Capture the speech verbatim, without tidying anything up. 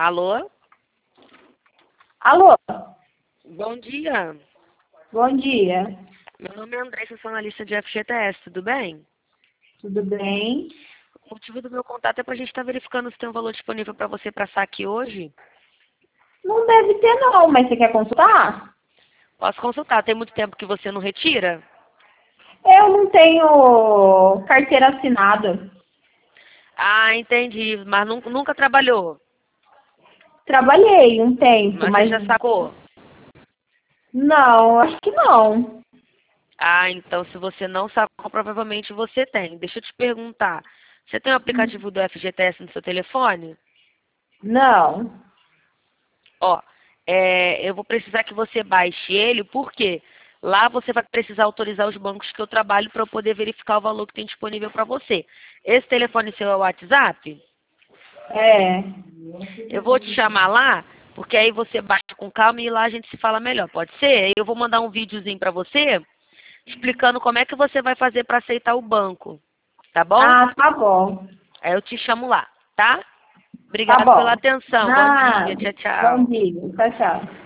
Alô? Alô? Bom dia. Bom dia. Meu nome é Andressa, sou analista de F G T S, tudo bem? Tudo bem? O motivo do meu contato é para a gente estar verificando se tem um valor disponível para você para saque hoje. Não deve ter não, mas você quer consultar? Posso consultar, tem muito tempo que você não retira? Eu não tenho carteira assinada. Ah, entendi, mas nunca, nunca trabalhou. Trabalhei um tempo, Mas você mas já sacou? não, acho que não. Ah, então se você não sacou, provavelmente você tem. Deixa eu te perguntar, você tem o aplicativo do F G T S no seu telefone? Não. Ó, é, eu vou precisar que você baixe ele, porque lá você vai precisar autorizar os bancos que eu trabalho para eu poder verificar o valor que tem disponível para você. Esse telefone seu é o WhatsApp? É. Eu vou te chamar lá, porque aí você baixa com calma e lá a gente se fala melhor, pode ser? Eu vou mandar um videozinho para você, explicando como é que você vai fazer para aceitar o banco, tá bom? Ah, tá bom. Aí eu te chamo lá, tá? Tá Obrigada pela bom. atenção. Bom dia. Ah, Tchau, bom tchau. dia. Tchau, tchau.